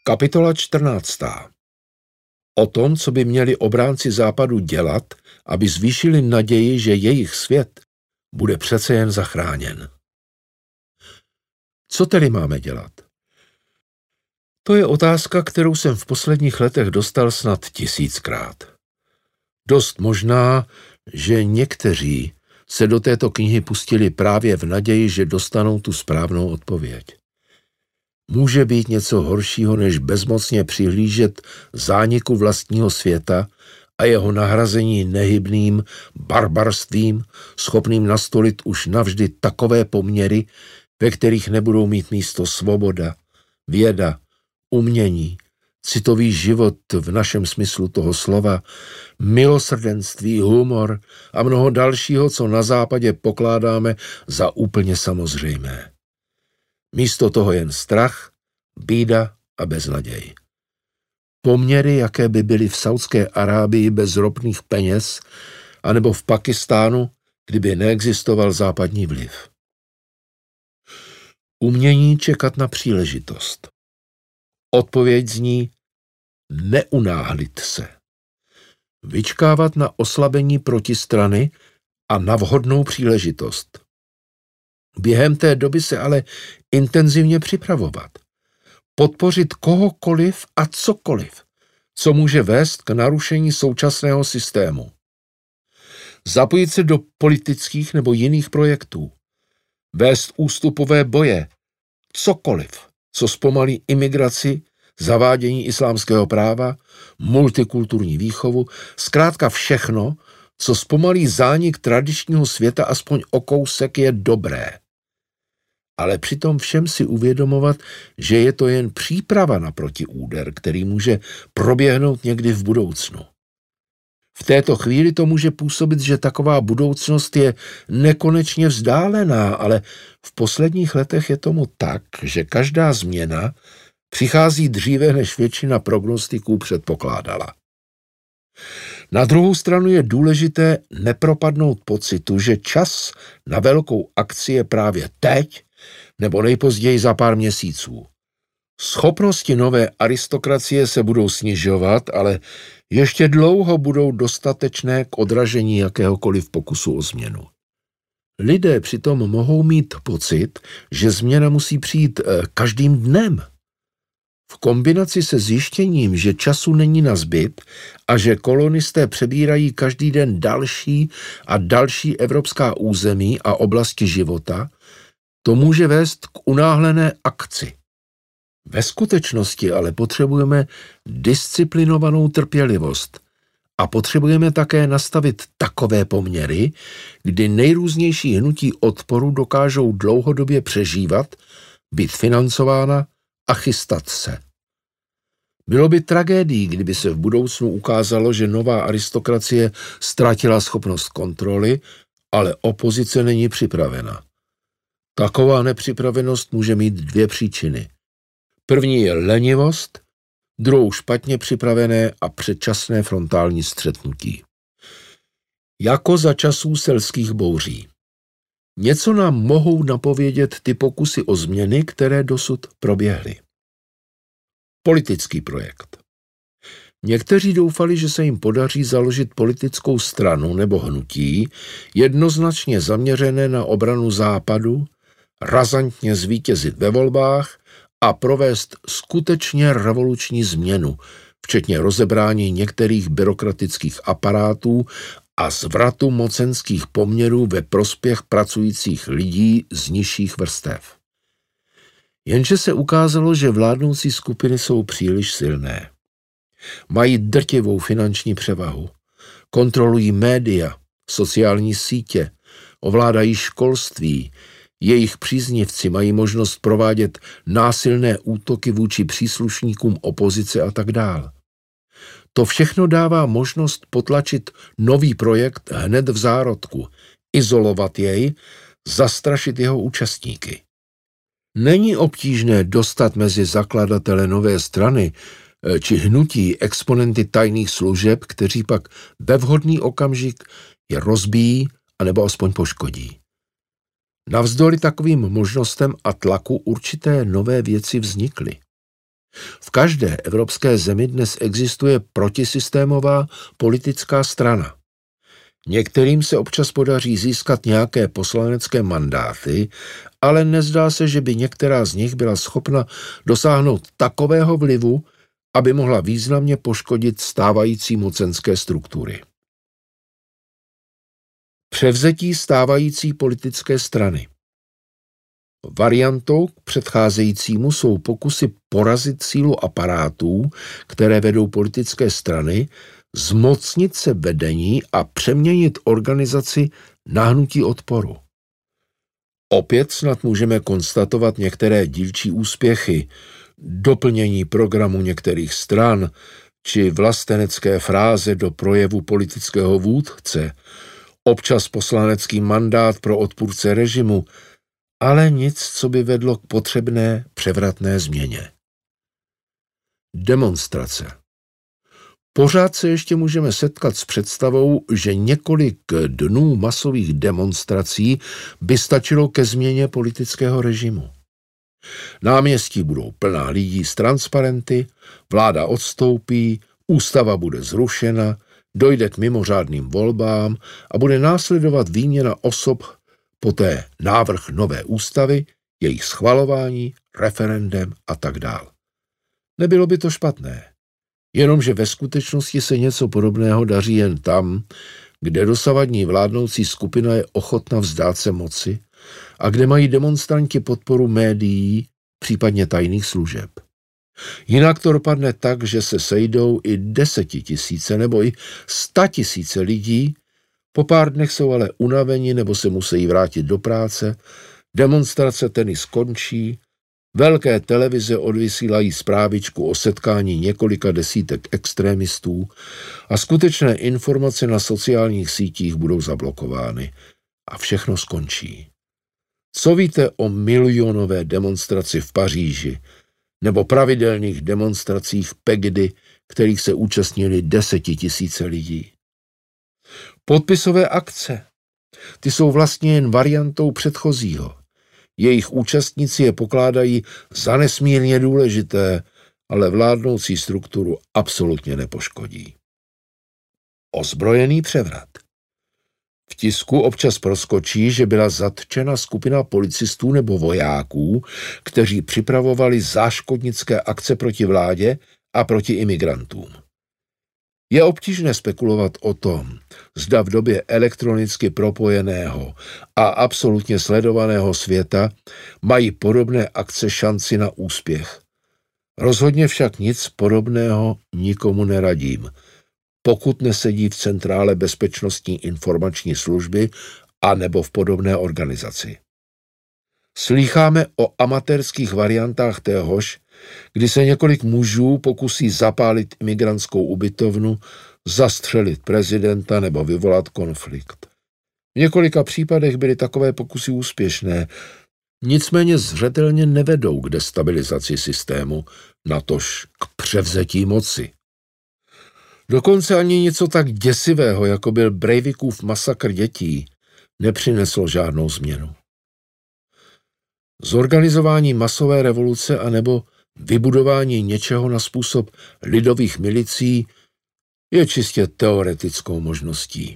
Kapitola 14. O tom, co by měli obránci západu dělat, aby zvýšili naději, že jejich svět bude přece jen zachráněn. Co tedy máme dělat? To je otázka, kterou jsem v posledních letech dostal snad 1000krát. Dost možná, že někteří se do této knihy pustili právě v naději, že dostanou tu správnou odpověď. Může být něco horšího, než bezmocně přihlížet zániku vlastního světa a jeho nahrazení nehybným barbarstvím, schopným nastolit už navždy takové poměry, ve kterých nebudou mít místo svoboda, věda, umění, citový život v našem smyslu toho slova, milosrdenství, humor a mnoho dalšího, co na západě pokládáme za úplně samozřejmé. Místo toho jen strach, bída a beznaděj. Poměry, jaké by byly v Saudské Arábii bez ropných peněz, anebo v Pakistánu, kdyby neexistoval západní vliv. Umění čekat na příležitost. Odpověď zní neunáhlit se. Vyčkávat na oslabení protistrany a na vhodnou příležitost. Během té doby se ale intenzivně připravovat. Podpořit kohokoliv a cokoliv, co může vést k narušení současného systému. Zapojit se do politických nebo jiných projektů. Vést ústupové boje. Cokoliv, co zpomalí imigraci, zavádění islámského práva, multikulturní výchovu, zkrátka všechno, co zpomalí zánik tradičního světa aspoň o kousek, je dobré. Ale přitom všem si uvědomovat, že je to jen příprava na protiúder, který může proběhnout někdy v budoucnu. V této chvíli to může působit, že taková budoucnost je nekonečně vzdálená, ale v posledních letech je tomu tak, že každá změna přichází dříve, než většina prognostiků předpokládala. Na druhou stranu je důležité nepropadnout pocitu, že čas na velkou akci je právě teď nebo nejpozději za pár měsíců. Schopnosti nové aristokracie se budou snižovat, ale ještě dlouho budou dostatečné k odražení jakéhokoliv pokusu o změnu. Lidé přitom mohou mít pocit, že změna musí přijít každým dnem. V kombinaci se zjištěním, že času není nazbyt a že kolonisté přebírají každý den další a další evropská území a oblasti života, to může vést k unáhlené akci. Ve skutečnosti ale potřebujeme disciplinovanou trpělivost a potřebujeme také nastavit takové poměry, kdy nejrůznější hnutí odporu dokážou dlouhodobě přežívat, být financována a chystat se. Bylo by tragédií, kdyby se v budoucnu ukázalo, že nová aristokracie ztratila schopnost kontroly, ale opozice není připravena. Taková nepřipravenost může mít dvě příčiny. První je lenivost, druhou špatně připravené a předčasné frontální střetnutí. Jako za časů selských bouří. Něco nám mohou napovědět ty pokusy o změny, které dosud proběhly. Politický projekt. Někteří doufali, že se jim podaří založit politickou stranu nebo hnutí jednoznačně zaměřené na obranu Západu, razantně zvítězit ve volbách a provést skutečně revoluční změnu, včetně rozebrání některých byrokratických aparátů a zvratu mocenských poměrů ve prospěch pracujících lidí z nižších vrstev. Jenže se ukázalo, že vládnoucí skupiny jsou příliš silné. Mají drtivou finanční převahu, kontrolují média, sociální sítě, ovládají školství, jejich příznivci mají možnost provádět násilné útoky vůči příslušníkům opozice a tak dál. To všechno dává možnost potlačit nový projekt hned v zárodku, izolovat jej, zastrašit jeho účastníky. Není obtížné dostat mezi zakladatele nové strany či hnutí exponenty tajných služeb, kteří pak ve vhodný okamžik je rozbíjí anebo aspoň poškodí. Navzdory takovým možnostem a tlaku určité nové věci vznikly. V každé evropské zemi dnes existuje protisystémová politická strana. Některým se občas podaří získat nějaké poslanecké mandáty, ale nezdá se, že by některá z nich byla schopna dosáhnout takového vlivu, aby mohla významně poškodit stávající mocenské struktury. Převzetí stávající politické strany. Variantou k předcházejícímu jsou pokusy porazit sílu aparátů, které vedou politické strany, zmocnit se vedení a přeměnit organizaci na hnutí odporu. Opět snad můžeme konstatovat některé dílčí úspěchy, doplnění programu některých stran či vlastenecké fráze do projevu politického vůdce, občas poslanecký mandát pro odpůrce režimu, ale nic, co by vedlo k potřebné převratné změně. Demonstrace. Pořád se ještě můžeme setkat s představou, že několik dnů masových demonstrací by stačilo ke změně politického režimu. Náměstí budou plná lidí s transparenty, vláda odstoupí, ústava bude zrušena, dojde k mimořádným volbám a bude následovat výměna osob, poté návrh nové ústavy, jejich schvalování, referendem a tak dál. Nebylo by to špatné, jenomže ve skutečnosti se něco podobného daří jen tam, kde dosavadní vládnoucí skupina je ochotna vzdát se moci a kde mají demonstranti podporu médií, případně tajných služeb. Jinak to dopadne tak, že se sejdou i 10 000 nebo i 100 000 lidí, po pár dnech jsou ale unaveni nebo se musí vrátit do práce, demonstrace tedy skončí, velké televize odvysílají zprávičku o setkání několika desítek extrémistů a skutečné informace na sociálních sítích budou zablokovány a všechno skončí. Co víte o milionové demonstraci v Paříži nebo pravidelných demonstracích v Peggy, kterých se účastnili 10 000 lidí? Podpisové akce. Ty jsou vlastně jen variantou předchozího. Jejich účastníci je pokládají za nesmírně důležité, ale vládnoucí strukturu absolutně nepoškodí. Ozbrojený převrat. V tisku občas proskočí, že byla zatčena skupina policistů nebo vojáků, kteří připravovali záškodnické akce proti vládě a proti imigrantům. Je obtížné spekulovat o tom, zda v době elektronicky propojeného a absolutně sledovaného světa mají podobné akce šanci na úspěch. Rozhodně však nic podobného nikomu neradím, pokud nesedí v centrále Bezpečnostní informační služby a nebo v podobné organizaci. Slýcháme o amatérských variantách téhož, kdy se několik mužů pokusí zapálit imigrantskou ubytovnu, zastřelit prezidenta nebo vyvolat konflikt. V několika případech byly takové pokusy úspěšné, nicméně zřetelně nevedou k destabilizaci systému, natož k převzetí moci. Dokonce ani něco tak děsivého, jako byl Breivikův masakr dětí, nepřineslo žádnou změnu. Zorganizování masové revoluce anebo vybudování něčeho na způsob lidových milicí je čistě teoretickou možností.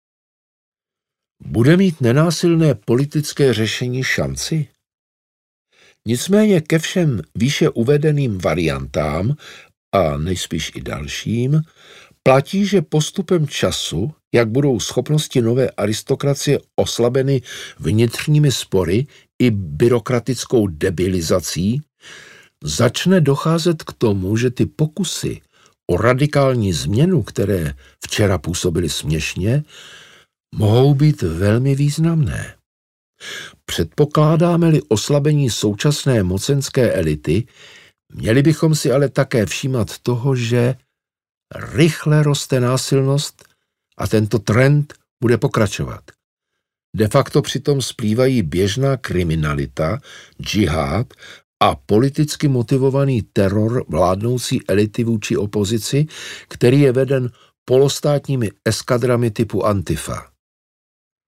Bude mít nenásilné politické řešení šanci? Nicméně ke všem výše uvedeným variantám a nejspíš i dalším platí, že postupem času, jak budou schopnosti nové aristokracie oslabeny vnitřními spory i byrokratickou debilizací, začne docházet k tomu, že ty pokusy o radikální změnu, které včera působily směšně, mohou být velmi významné. Předpokládáme-li oslabení současné mocenské elity, měli bychom si ale také všímat toho, že rychle roste násilnost a tento trend bude pokračovat. De facto přitom splývají běžná kriminalita, džihad a politicky motivovaný teror vládnoucí elity vůči opozici, který je veden polostátními eskadrami typu Antifa.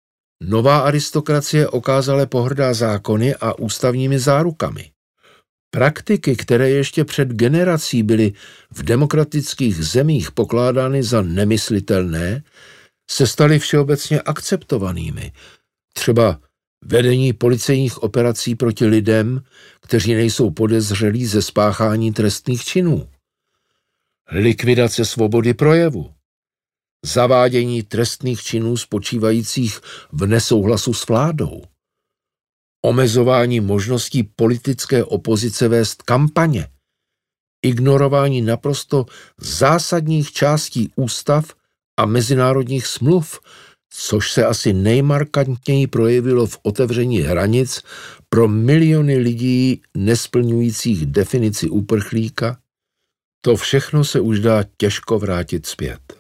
Nová aristokracie okázale pohrdá zákony a ústavními zárukami. Praktiky, které ještě před generací byly v demokratických zemích pokládány za nemyslitelné, se staly všeobecně akceptovanými. Třeba vedení policejních operací proti lidem, kteří nejsou podezřelí ze spáchání trestných činů. Likvidace svobody projevu. Zavádění trestných činů spočívajících v nesouhlasu s vládou. Omezování možností politické opozice vést kampaně. Ignorování naprosto zásadních částí ústav a mezinárodních smluv, což se asi nejmarkantněji projevilo v otevření hranic pro miliony lidí nesplňujících definici uprchlíka, to všechno se už dá těžko vrátit zpět.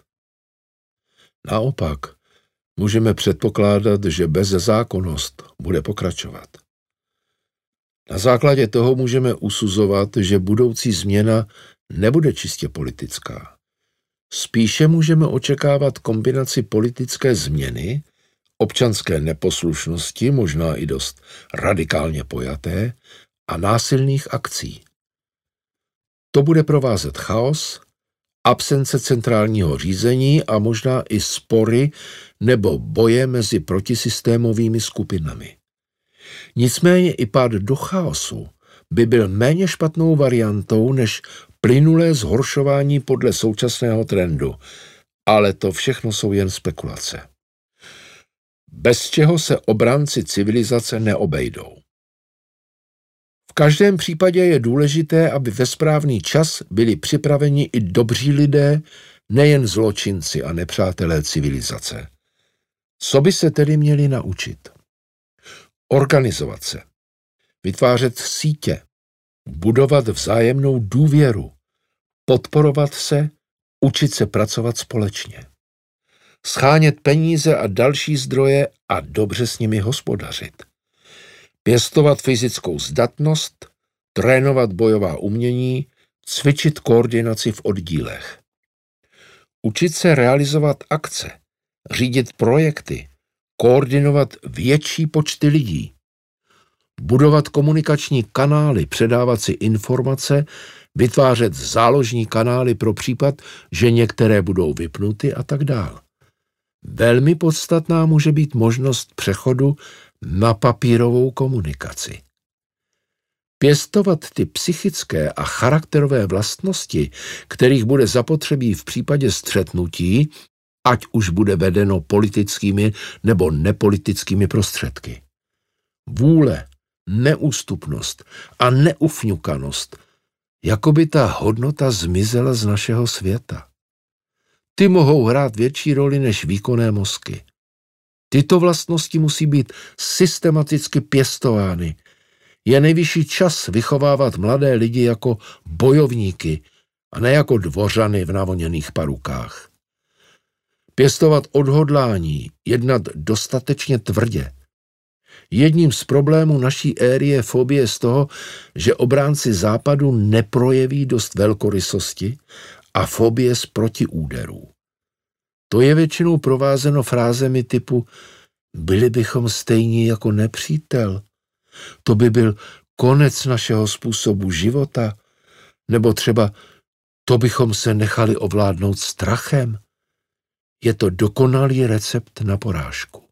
Naopak, můžeme předpokládat, že bezzákonnost bude pokračovat. Na základě toho můžeme usuzovat, že budoucí změna nebude čistě politická. Spíše můžeme očekávat kombinaci politické změny, občanské neposlušnosti, možná i dost radikálně pojaté, a násilných akcí. To bude provázet chaos, absence centrálního řízení a možná i spory nebo boje mezi protisystémovými skupinami. Nicméně i pád do chaosu by byl méně špatnou variantou než plynulé zhoršování podle současného trendu, ale to všechno jsou jen spekulace. Bez čeho se obránci civilizace neobejdou. V každém případě je důležité, aby ve správný čas byli připraveni i dobří lidé, nejen zločinci a nepřátelé civilizace. Co by se tedy měli naučit? Organizovat se, vytvářet sítě, budovat vzájemnou důvěru, podporovat se, učit se pracovat společně, shánět peníze a další zdroje a dobře s nimi hospodařit, pěstovat fyzickou zdatnost, trénovat bojová umění, cvičit koordinaci v oddílech, učit se realizovat akce, řídit projekty, koordinovat větší počty lidí, budovat komunikační kanály, předávat si informace, vytvářet záložní kanály pro případ, že některé budou vypnuty a tak dále. Velmi podstatná může být možnost přechodu na papírovou komunikaci. Pěstovat ty psychické a charakterové vlastnosti, kterých bude zapotřebí v případě střetnutí, ať už bude vedeno politickými nebo nepolitickými prostředky. Vůle, neústupnost a neufňukanost, jako by ta hodnota zmizela z našeho světa. Ty mohou hrát větší roli než výkonné mozky. Tyto vlastnosti musí být systematicky pěstovány. Je nejvyšší čas vychovávat mladé lidi jako bojovníky a ne jako dvořany v navoněných parukách. Pěstovat odhodlání, jednat dostatečně tvrdě. Jedním z problémů naší éry je fobie z toho, že obránci západu neprojeví dost velkorysosti a fobie z protiúderů. To je většinou provázeno frázemi typu byli bychom stejní jako nepřítel, to by byl konec našeho způsobu života, nebo třeba to bychom se nechali ovládnout strachem. Je to dokonalý recept na porážku.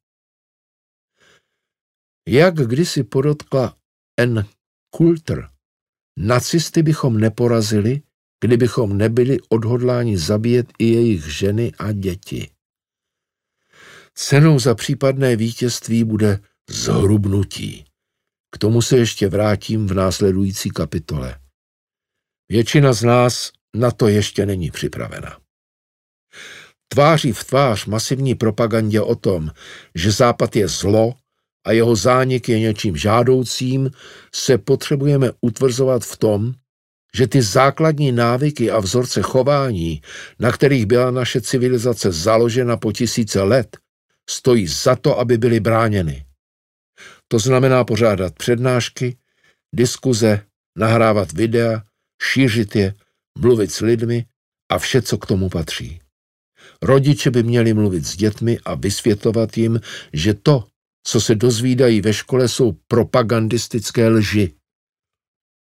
Jak kdysi podotkla Ann Coulter, nacisty bychom neporazili, kdybychom nebyli odhodláni zabíjet i jejich ženy a děti. Cenou za případné vítězství bude zhrubnutí. K tomu se ještě vrátím v následující kapitole. Většina z nás na to ještě není připravena. Tváří v tvář masivní propagandě o tom, že Západ je zlo a jeho zánik je něčím žádoucím, se potřebujeme utvrzovat v tom, že ty základní návyky a vzorce chování, na kterých byla naše civilizace založena po tisíce let, stojí za to, aby byly bráněny. To znamená pořádat přednášky, diskuze, nahrávat videa, šířit je, mluvit s lidmi a vše, co k tomu patří. Rodiče by měli mluvit s dětmi a vysvětlovat jim, že to, co se dozvídají ve škole, jsou propagandistické lži.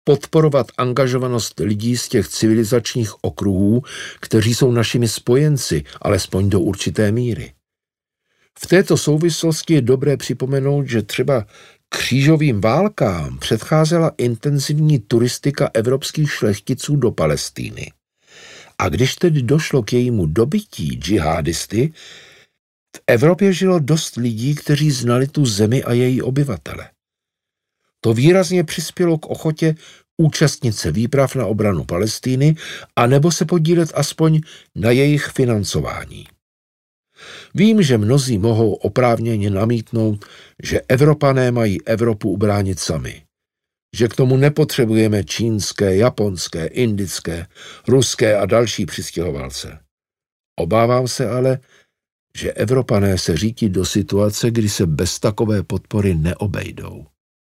podporovat angažovanost lidí z těch civilizačních okruhů, kteří jsou našimi spojenci, alespoň do určité míry. V této souvislosti je dobré připomenout, že třeba křížovým válkám předcházela intenzivní turistika evropských šlechticů do Palestíny. A když tedy došlo k jejímu dobytí džihadisty, v Evropě žilo dost lidí, kteří znali tu zemi a její obyvatele. To výrazně přispělo k ochotě účastnit se výprav na obranu Palestíny a nebo se podílet aspoň na jejich financování. Vím, že mnozí mohou oprávněně namítnout, že Evropané mají Evropu ubránit sami, že k tomu nepotřebujeme čínské, japonské, indické, ruské a další přistěhovalce. Obávám se ale, že Evropané se řítí do situace, kdy se bez takové podpory neobejdou.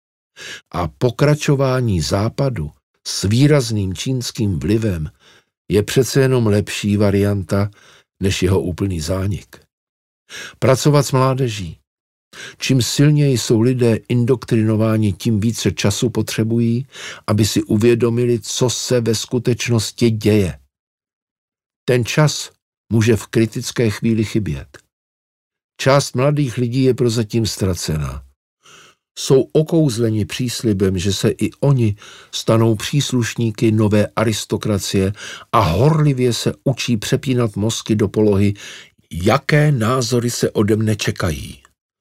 A pokračování Západu s výrazným čínským vlivem je přece jenom lepší varianta než jeho úplný zánik. Pracovat s mládeží. Čím silněji jsou lidé indoktrinováni, tím více času potřebují, aby si uvědomili, co se ve skutečnosti děje. Ten čas může v kritické chvíli chybět. Část mladých lidí je prozatím ztracená. Jsou okouzleni příslibem, že se i oni stanou příslušníky nové aristokracie a horlivě se učí přepínat mozky do polohy, jaké názory se ode mne čekají.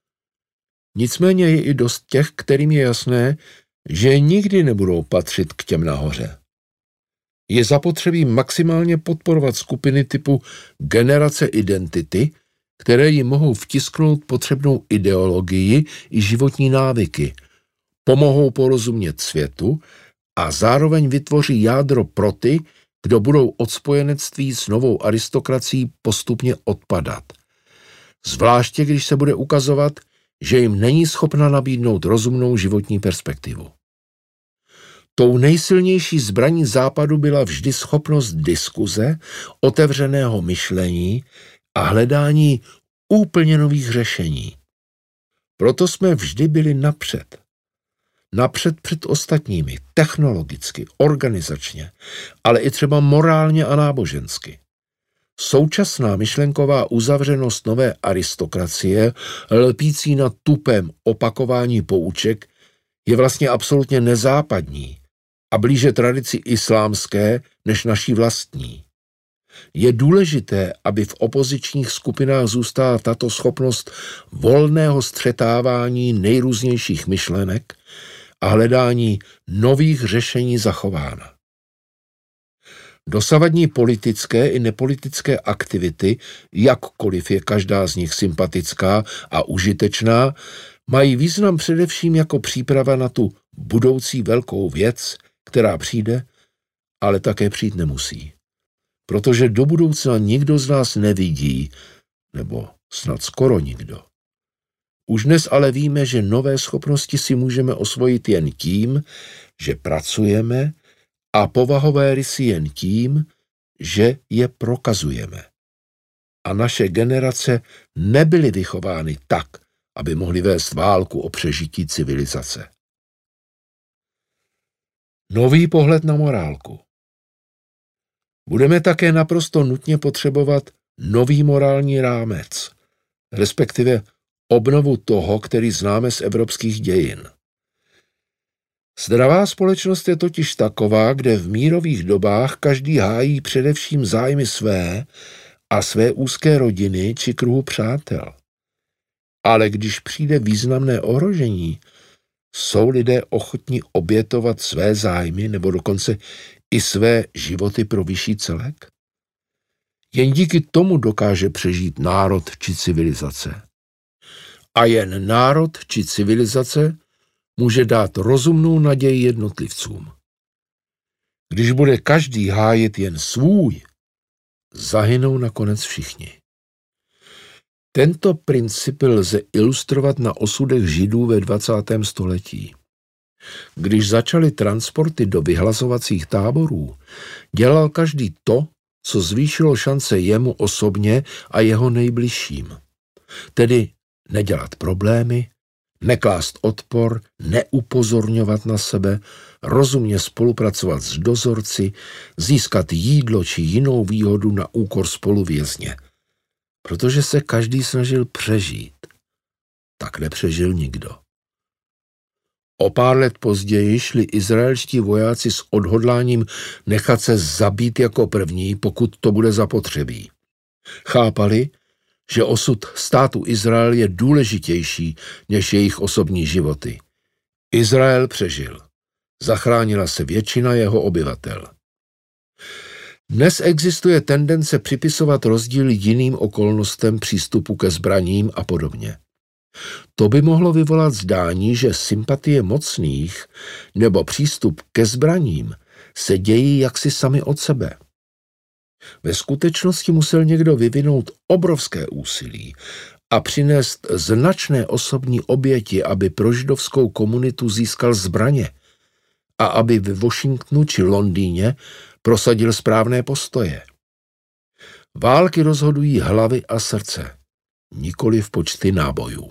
Nicméně je i dost těch, kterým je jasné, že nikdy nebudou patřit k těm nahoře. Je zapotřebí maximálně podporovat skupiny typu generace identity, které jim mohou vtisknout potřebnou ideologii i životní návyky, pomohou porozumět světu a zároveň vytvoří jádro pro ty, kdo budou od spojenectví s novou aristokracií postupně odpadat. Zvláště když se bude ukazovat, že jim není schopna nabídnout rozumnou životní perspektivu. Tou nejsilnější zbraní Západu byla vždy schopnost diskuze, otevřeného myšlení a hledání úplně nových řešení. Proto jsme vždy byli napřed. Napřed před ostatními, technologicky, organizačně, ale i třeba morálně a nábožensky. Současná myšlenková uzavřenost nové aristokracie, lpící na tupém opakování pouček, je vlastně absolutně nezápadní a blíže tradici islámské než naší vlastní. Je důležité, aby v opozičních skupinách zůstala tato schopnost volného střetávání nejrůznějších myšlenek a hledání nových řešení zachována. Dosavadní politické i nepolitické aktivity, jakkoliv je každá z nich sympatická a užitečná, mají význam především jako příprava na tu budoucí velkou věc, která přijde, ale také přijít nemusí. Protože do budoucna nikdo z nás nevidí, nebo snad skoro nikdo. Už dnes ale víme, že nové schopnosti si můžeme osvojit jen tím, že pracujeme, a povahové rysy jen tím, že je prokazujeme. A naše generace nebyly vychovány tak, aby mohly vést válku o přežití civilizace. Nový pohled na morálku. Budeme také naprosto nutně potřebovat nový morální rámec, respektive obnovu toho, který známe z evropských dějin. Zdravá společnost je totiž taková, kde v mírových dobách každý hájí především zájmy své a své úzké rodiny či kruhu přátel. Ale když přijde významné ohrožení, jsou lidé ochotní obětovat své zájmy nebo dokonce i své životy pro vyšší celek? Jen díky tomu dokáže přežít národ či civilizace. A jen národ či civilizace může dát rozumnou naději jednotlivcům. Když bude každý hájit jen svůj, zahynou nakonec všichni. Tento princip lze ilustrovat na osudech Židů ve 20. století. Když začaly transporty do vyhlazovacích táborů, dělal každý to, co zvýšilo šance jemu osobně a jeho nejbližším. Tedy nedělat problémy, neklást odpor, neupozorňovat na sebe, rozumně spolupracovat s dozorci, získat jídlo či jinou výhodu na úkor spoluvězně, protože se každý snažil přežít. Tak nepřežil nikdo. O pár let později šli izraelští vojáci s odhodláním nechat se zabít jako první, pokud to bude zapotřebí. Chápali, že osud státu Izrael je důležitější než jejich osobní životy. Izrael přežil. Zachránila se většina jeho obyvatel. Dnes existuje tendence připisovat rozdíly jiným okolnostem přístupu ke zbraním a podobně. To by mohlo vyvolat zdání, že sympatie mocných nebo přístup ke zbraním se dějí jaksi sami od sebe. Ve skutečnosti musel někdo vyvinout obrovské úsilí a přinést značné osobní oběti, aby pro židovskou komunitu získal zbraně a aby ve Washingtonu či Londýně prosadil správné postoje. Války rozhodují hlavy a srdce, nikoliv počty nábojů.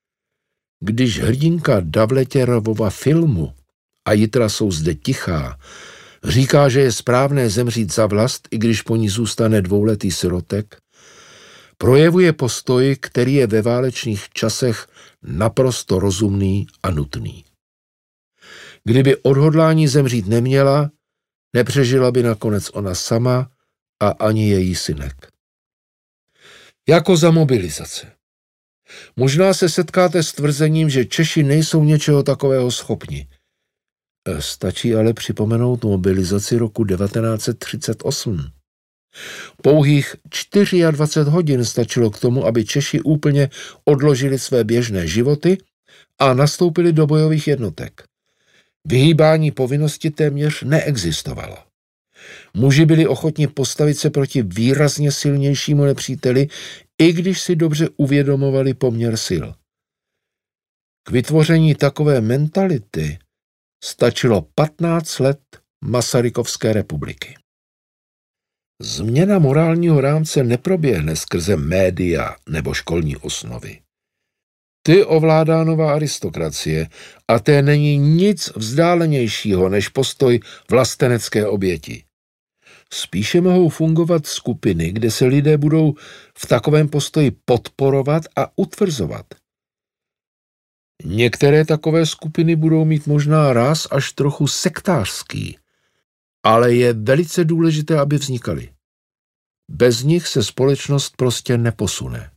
Když hrdinka Davletěrovova filmu A jitra jsou zde tichá říká, že je správné zemřít za vlast, i když po ní zůstane dvouletý sirotek, projevuje postoj, který je ve válečných časech naprosto rozumný a nutný. Kdyby odhodlání zemřít neměla, nepřežila by nakonec ona sama a ani její synek. Jako za mobilizace. Možná se setkáte s tvrzením, že Češi nejsou něčeho takového schopni. Stačí ale připomenout mobilizaci roku 1938. Pouhých 24 hodin stačilo k tomu, aby Češi úplně odložili své běžné životy a nastoupili do bojových jednotek. Vyhýbání povinnosti téměř neexistovalo. Muži byli ochotni postavit se proti výrazně silnějšímu nepříteli, i když si dobře uvědomovali poměr sil. K vytvoření takové mentality stačilo 15 let Masarykovské republiky. Změna morálního rámce neproběhne skrze média nebo školní osnovy. Ty ovládá nová aristokracie a té není nic vzdálenějšího než postoj vlastenecké oběti. Spíše mohou fungovat skupiny, kde se lidé budou v takovém postoji podporovat a utvrzovat. Některé takové skupiny budou mít možná ráz až trochu sektářský, ale je velice důležité, aby vznikaly. Bez nich se společnost prostě neposune.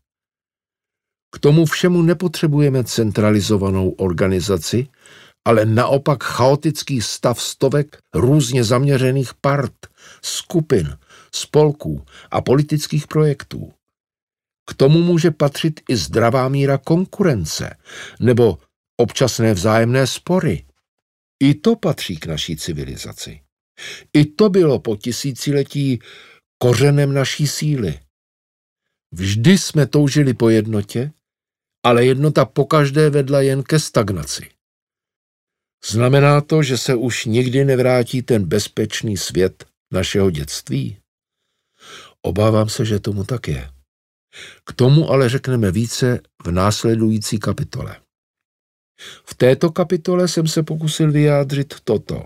K tomu všemu nepotřebujeme centralizovanou organizaci, ale naopak chaotický stav stovek různě zaměřených part, skupin, spolků a politických projektů. K tomu může patřit i zdravá míra konkurence nebo občasné vzájemné spory. I to patří k naší civilizaci. I to bylo po tisíciletí kořenem naší síly. Vždy jsme toužili po jednotě, ale jednota pokaždé vedla jen ke stagnaci. Znamená to, že se už nikdy nevrátí ten bezpečný svět našeho dětství? Obávám se, že tomu tak je. K tomu ale řekneme více v následující kapitole. V této kapitole jsem se pokusil vyjádřit toto.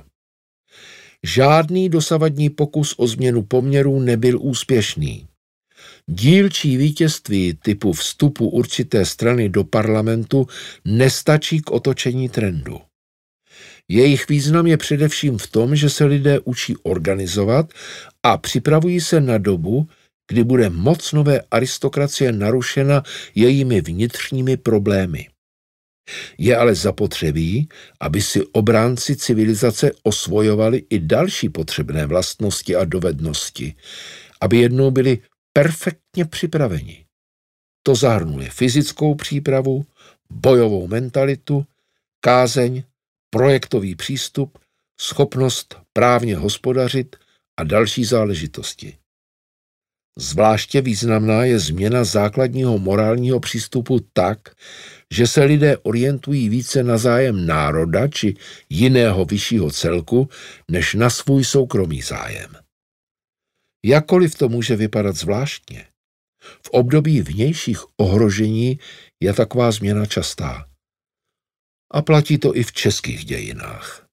Žádný dosavadní pokus o změnu poměrů nebyl úspěšný. Dílčí vítězství typu vstupu určité strany do parlamentu nestačí k otočení trendu. Jejich význam je především v tom, že se lidé učí organizovat a připravují se na dobu, kdy bude moc nové aristokracie narušena jejími vnitřními problémy. Je ale zapotřebí, aby si obránci civilizace osvojovali i další potřebné vlastnosti a dovednosti, aby jednou byli perfektně připraveni. To zahrnuje fyzickou přípravu, bojovou mentalitu, kázeň, projektový přístup, schopnost právně hospodařit a další záležitosti. Zvláště významná je změna základního morálního přístupu tak, že se lidé orientují více na zájem národa či jiného vyššího celku, než na svůj soukromý zájem. Jakkoliv to může vypadat zvláštně, v období vnějších ohrožení je taková změna častá. A platí to i v českých dějinách.